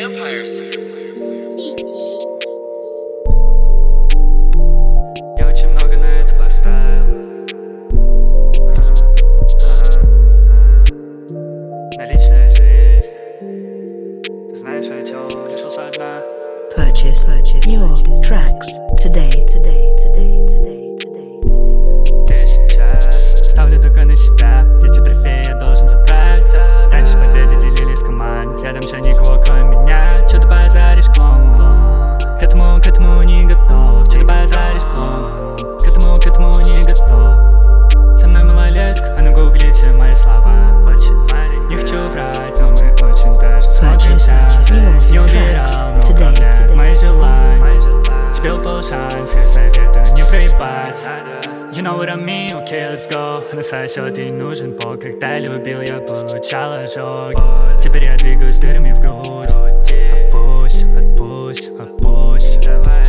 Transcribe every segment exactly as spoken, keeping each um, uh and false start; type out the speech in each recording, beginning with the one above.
vampires. Я очень много на это поставил. Наличная жизнь. Ты знаешь, о чем решился одна. Purchase, purchase your tracks today, today, today, today, today, today. Я сейчас ставлю только на себя. Эти трофеи я должен забрать. Раньше победы делились команд. Рядом все никого, кроме меня. Чё ты базаришь, клоун? К этому, к этому не готов. Чё ты базаришь, клоун? К этому, к этому не готов. Со мной малолетка, а ну гуглите мои слова. Не хочу врать, но мы очень даже смотримся. Не убирал, но управляет мои желания. Тебе упал шанс, я советую не проебать. You know what I mean, okay, let's go. На сосёт ей нужен пол. Когда любил, я получал ожоги. Теперь я двигаюсь дырами в грудь. Отпусть, отпусть, отпусть.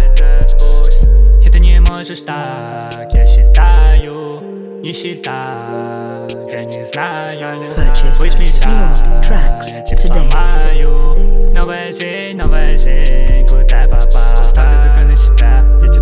И ты не можешь так, я считаю. Не считай, я не знаю. Пусть меня, я тебя сломаю. Новая жизнь, новая жизнь, куда я попал. Ставлю только на себя, эти